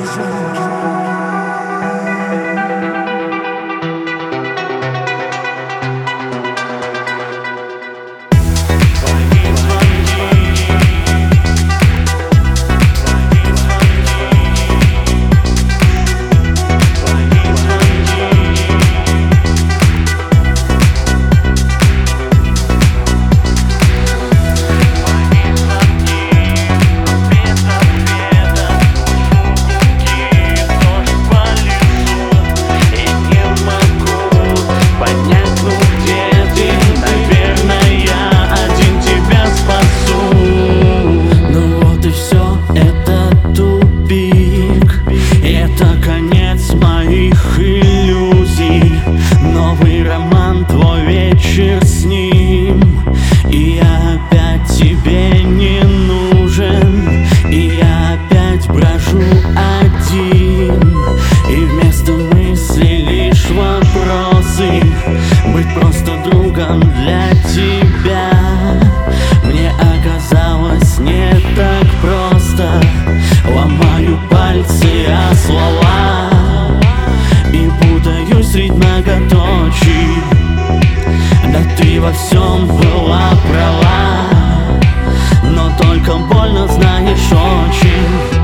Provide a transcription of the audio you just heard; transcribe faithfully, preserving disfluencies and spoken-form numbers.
С ним, и я опять тебе не нужен, и я опять брожу один, и вместо мыслей лишь вопросы. Быть просто другом для тебя мне оказалось не так просто. Ломаю пальцы о слова и путаюсь средь многоточий. Да ты во всем была права, но только больно, знаешь, очень.